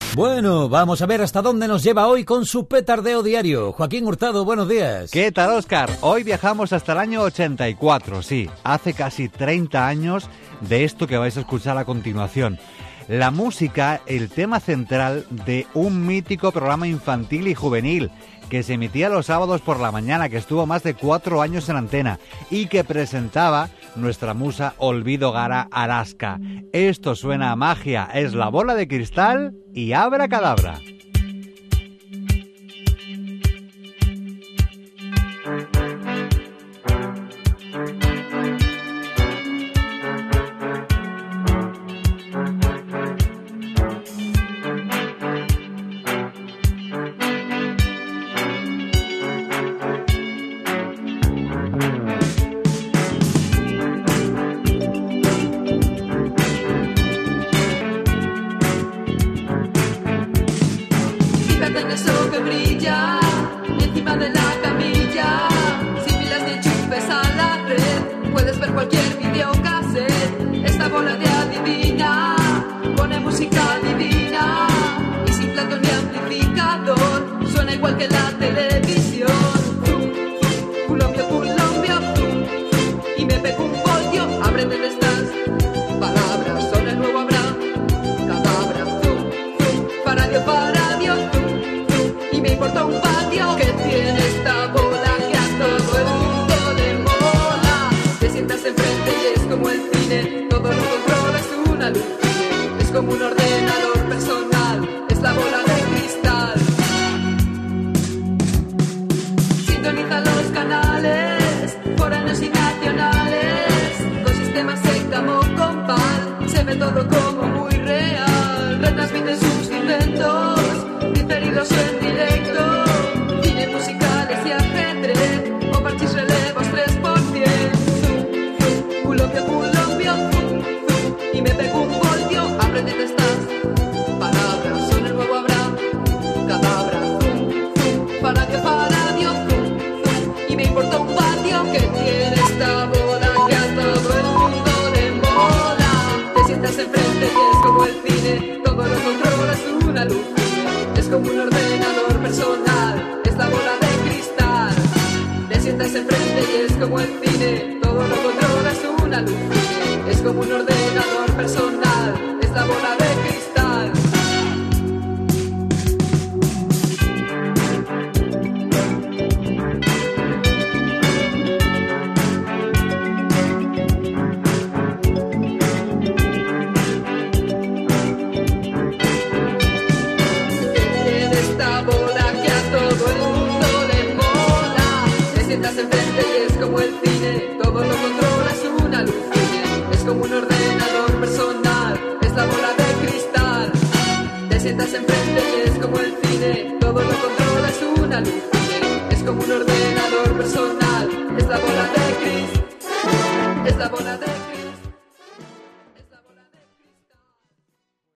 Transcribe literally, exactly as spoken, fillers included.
Bueno, vamos a ver hasta dónde nos lleva hoy con su petardeo diario. Joaquín Hurtado, buenos días. ¿Qué tal, Óscar? Hoy viajamos hasta el año ochenta y cuatro, sí, hace casi treinta años de esto que vais a escuchar a continuación. La música, el tema central de un mítico programa infantil y juvenil que se emitía los sábados por la mañana, que estuvo más de cuatro años en antena y que presentaba nuestra musa Olvido Gara Arasca. Esto suena a magia, es La Bola de Cristal y Abracadabra. Es como un ordenador personal, es la bola de Cris, es la bola de